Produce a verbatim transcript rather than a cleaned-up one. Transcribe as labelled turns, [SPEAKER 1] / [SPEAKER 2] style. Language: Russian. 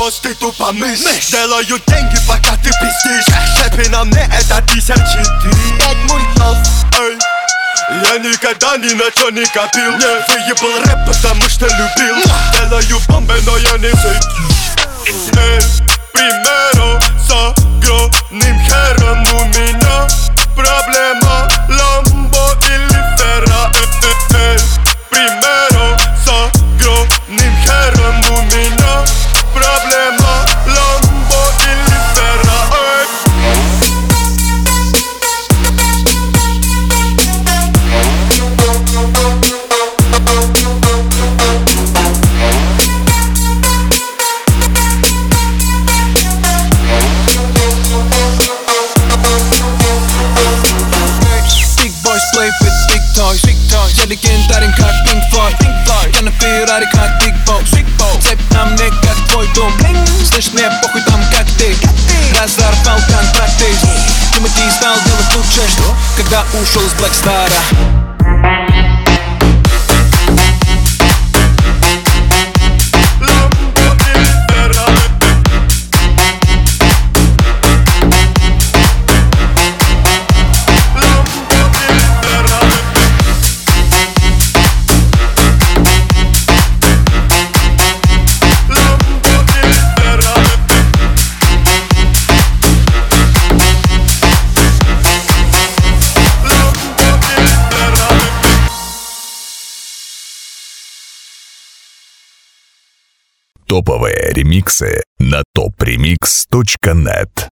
[SPEAKER 1] Пес, ты тупо мышь. Делаю деньги, пока ты пиздишь. Шепи на мне это тысячи три. Пять мультов. Эй, я никогда ни на чё не копил. Не выебал рэп, потому что любил. Делаю бомбы, но я не зайду. Эй, примеру с огромным хером. У меня проблема Ламбо или Ферра. Эй, эй, примеру с огромным хером. У меня проблема Ламбо или Ферра. Эй.
[SPEAKER 2] Play with big toys, big toys. Я легендарен, как Pink Floyd, Pink Floyd. Я на Феррари, как Big Boss, Big Boss. Цепь на мне, как твой дом. Слышь, мне похуй там, как ты. Разорвал контракты. Тимати стал делать лучше, когда ушел с Блэкстара.
[SPEAKER 3] Топовые ремиксы на топ ремикс точка нет.